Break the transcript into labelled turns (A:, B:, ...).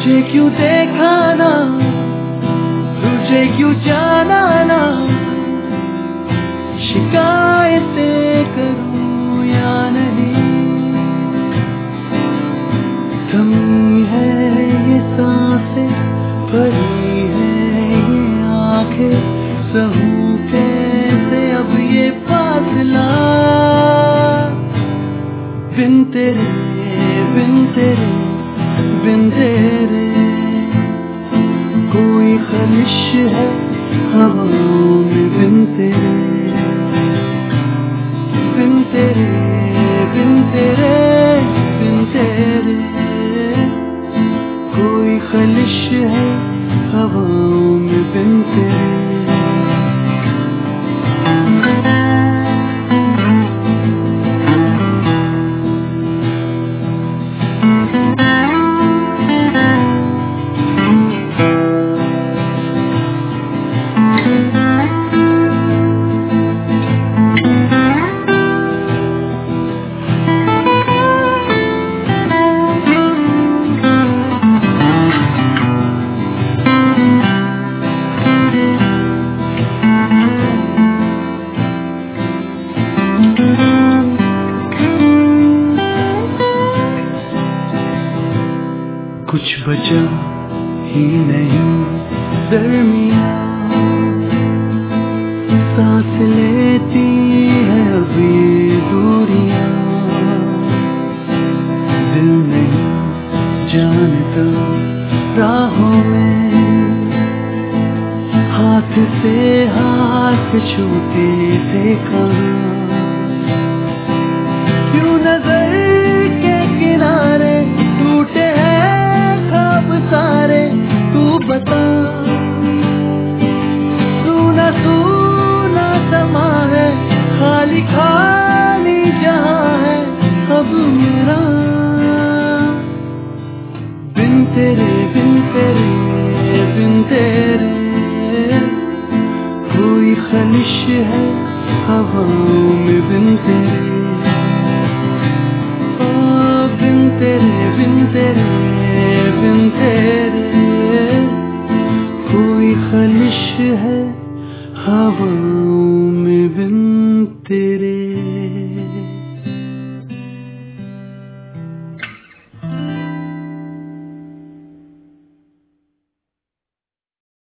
A: मुझे क्यों देखा ना, तुझे क्यों जाना ना, शिकायतें करूं या नहीं। थमी है ये सांसें, भरी है ये आंखें, सहूं कैसे अब ये फासला। बिन तेरे, बिन तेरे, बिन तेरे, कोई ख्वाहिश है हवाओं में। बिन तेरे, बिन तेरे, बिन तेरे, बिन तेरे, कोई ख्वाहिश है हवाओं में। बिन तेरे। कुछ बचा ही नहीं दरमियां, सांस लेती है अब ये दूरियां। दिल नहीं जानता राहों में, हाथ से हाथ छूते थे कहाँ। क्यों नजर के किनारे टूटे सारे, तू बता। सूना सूना समा है, खाली खाली जहां है अब मेरा। बिन तेरे, बिन तेरे, बिन तेरे, कोई ख्वाहिश है हवाओं में। बिन तेरे, ओ बिन तेरे, बिन तेरे, बिन तेरे, कोई ख्वाहिश है हवाओं में। बिन तेरे।